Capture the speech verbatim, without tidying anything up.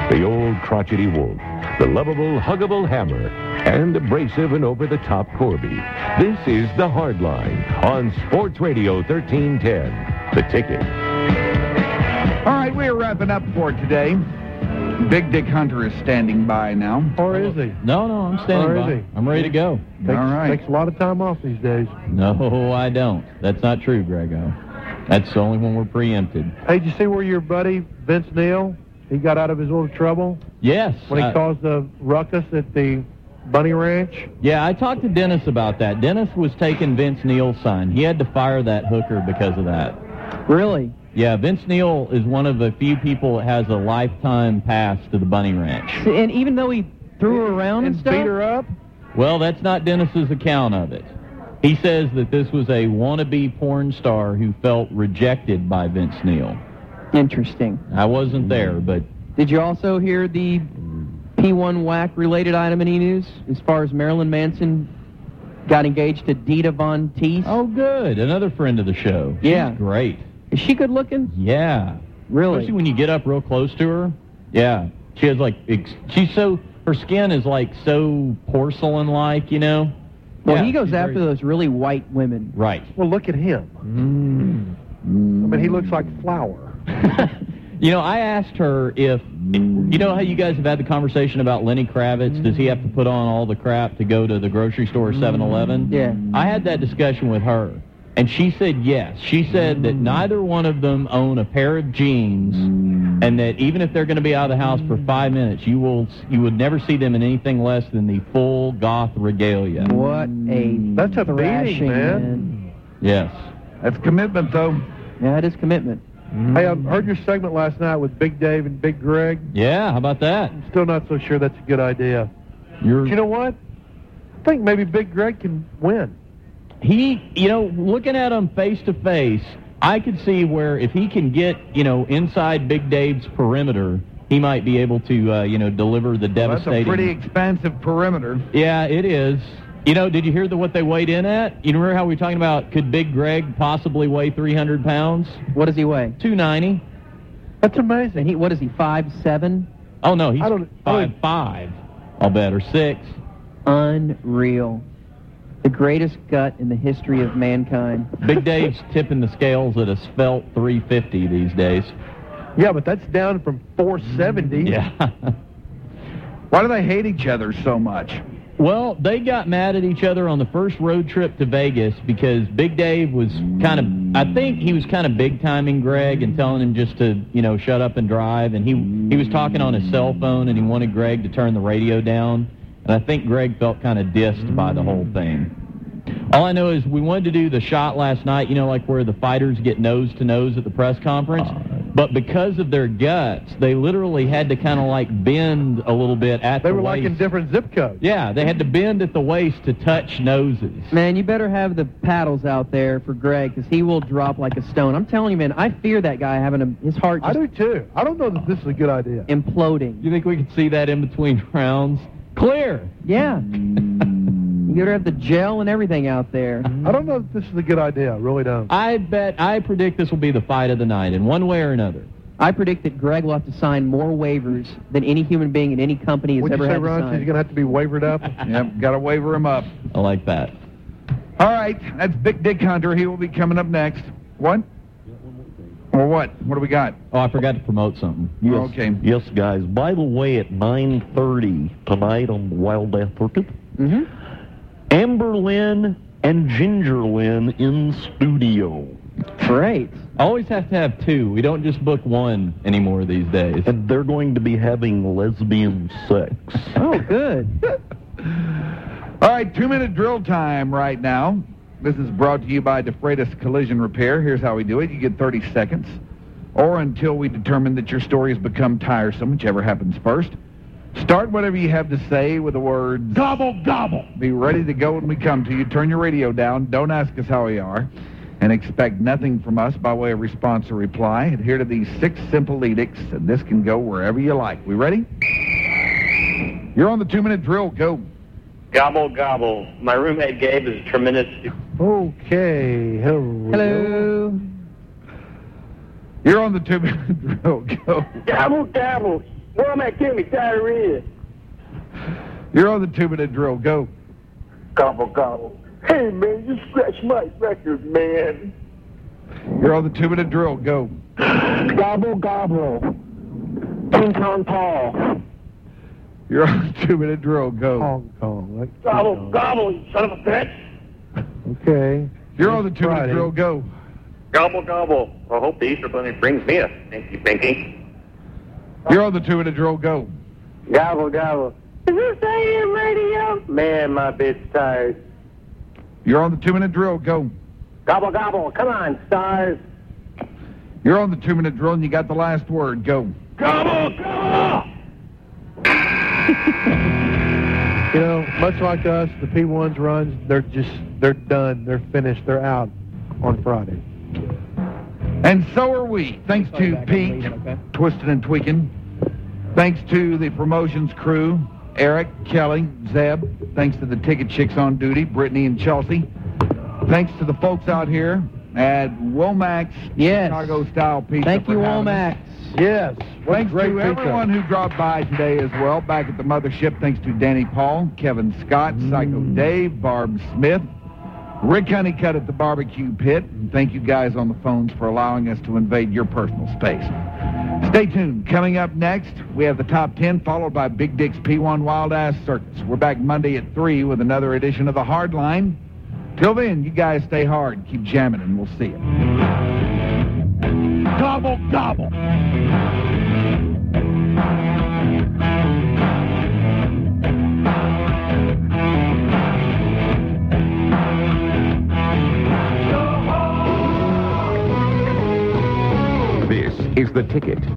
the old crotchety wolf, the lovable, huggable Hammer, and abrasive and over-the-top Corby. This is The Hard Line on Sports Radio thirteen ten. The Ticket. All right, we are wrapping up for today. Big Dick Hunter is standing by now. Or is he? No, no, I'm standing Or by. is he? I'm ready to go. Takes, All right. Takes a lot of time off these days. No, I don't. That's not true, Grego. That's the only when we're preempted. Hey, did you see where your buddy, Vince Neil, he got out of his little trouble? Yes. When he uh, caused the ruckus at the Bunny Ranch? Yeah, I talked to Dennis about that. Dennis was taking Vince Neil's sign. He had to fire that hooker because of that. Really? Yeah, Vince Neil is one of the few people that has a lifetime pass to the Bunny Ranch. And even though he threw her around and, And stuff? beat her up? Well, that's not Dennis's account of it. He says that this was a wannabe porn star who felt rejected by Vince Neil. Interesting. I wasn't there, but Did you also hear the P one W A C related item in E-News as far as Marilyn Manson got engaged to Dita Von Teese? oh, good. Another friend of the show. Yeah. She's great. Is she good looking? Yeah. Really? Especially when you get up real close to her. Yeah. She has like, ex- she's so, her skin is like so porcelain-like, you know? Well, Yeah, he goes she's after very- those really white women. Right. Well, look at him. I mean, he looks like flour. You know, I asked her if, you know how you guys have had the conversation about Lenny Kravitz? Does he have to put on all the crap to go to the grocery store, seven eleven? Yeah. I had that discussion with her, and she said yes. She said that neither one of them own a pair of jeans, and that even if they're going to be out of the house for five minutes, you will you would never see them in anything less than the full goth regalia. What a That's a thrashing, beating, man. Yes. That's commitment, though. Yeah, it is commitment. Hey, I heard your segment last night with Big Dave and Big Greg. Yeah, how about that? I'm still not so sure that's a good idea. You're, But you know what? I think maybe Big Greg can win. He, you know, looking at him face to face, I could see where if he can get, you know, inside Big Dave's perimeter, he might be able to, uh, you know, deliver the Well, that's devastating. a pretty expansive perimeter. Yeah, it is. You know, did you hear the what they weighed in at? You remember how we were talking about could Big Greg possibly weigh three hundred pounds? What does he weigh? two ninety. That's amazing. And he, what is he, five seven? Oh no, he's I don't- I five don't- five. I'll bet, or six. Unreal. The greatest gut in the history of mankind. Big Dave's tipping the scales at a svelte three fifty these days. Yeah, but that's down from four seventy. Yeah. Why do they hate each other so much? Well, they got mad at each other on the first road trip to Vegas because Big Dave was kind of, I think he was kind of big-timing Greg and telling him just to, you know, shut up and drive. And he he was talking on his cell phone, and he wanted Greg to turn the radio down. And I think Greg felt kind of dissed by the whole thing. All I know is we wanted to do the shot last night, you know, like where the fighters get nose-to-nose at the press conference. But because of their guts, they literally had to kind of like bend a little bit at They the were waist. like in different zip codes. Yeah, they had to bend at the waist to touch noses. Man, you better have the paddles out there for Greg, because he will drop like a stone. I'm telling you, man, I fear that guy having a, his heart I just do too. I don't know that this is a good idea. imploding. You think we could see that in between rounds? Clear. Yeah. You better have the gel and everything out there. I don't know that this is a good idea. I really don't. I bet, I predict this will be the fight of the night in one way or another. I predict that Greg will have to sign more waivers than any human being in any company has Would you ever say, had to Ron, sign. he's going to have to be wavered up? Yep, got to waver him up. I like that. All right, that's Big Dick Hunter. He will be coming up next. What? Or what? What do we got? Oh, I forgot to promote something. Yes. Okay. Yes, guys. By the way, at nine thirty tonight on the Wild Death Circuit, Mm-hmm. Amber Lynn and Ginger Lynn in studio. Great. Always have to have two. We don't just book one anymore these days. And they're going to be having lesbian sex. Oh, good. All right, two-minute drill time right now. This is brought to you by DeFreitas Collision Repair. Here's how we do it. You get thirty seconds, or until we determine that your story has become tiresome, whichever happens first. Start whatever you have to say with the words gobble, gobble. Be ready to go when we come to you. Turn your radio down. Don't ask us how we are. And expect nothing from us by way of response or reply. Adhere to these six simple edicts, and this can go wherever you like. We ready? You're on the two-minute drill. Go. Gobble, gobble. My roommate Gabe is a tremendous... Okay. Here we go. Hello. You're on the two-minute drill. Go. Gobble, gobble. Womack, give me diarrhea. You're on the two-minute drill. Go. Gobble, gobble. Hey, man, you scratched my record, man. You're on the two-minute drill. Go. Gobble, gobble. King Kong Paul. You're on the two-minute drill. Go. Hong Kong. Like Gobble, Hong Kong. gobble, you son of a bitch. Okay. You're on the two-minute Friday. drill. Go. Gobble, gobble. I hope the Easter Bunny brings me a stinky pinky. You're on the two-minute drill. Go. Gobble, gobble. Is this A M radio? Man, my bit's tired. You're on the two-minute drill. Go. Gobble, gobble. Come on, stars. You're on the two-minute drill, and you got the last word. Go. Gobble, gobble. You know, much like us, the P ones runs, they're just, they're done. They're finished. They're out on Friday. And so are we. Thanks to Back on Pete, leaving, okay? Twisted and Tweaking. Thanks to the promotions crew, Eric, Kelly, Zeb. Thanks to the ticket chicks on duty, Brittany and Chelsea. Thanks to the folks out here at Womack's Yes. Chicago-style pizza. Thank for you, having us. Womack. Yes. What Thanks great to pizza. everyone who dropped by today as well, back at the mothership. Thanks to Danny Paul, Kevin Scott, Psycho Dave, Barb Smith, Rick Honeycutt at the barbecue pit. And thank you guys on the phones for allowing us to invade your personal space. Stay tuned. Coming up next, we have the top ten, followed by Big Dick's P one Wild Ass Circus. We're back Monday at three with another edition of The Hard Line. Till then, you guys stay hard, keep jamming, and we'll see you. Gobble, gobble. This is The Ticket.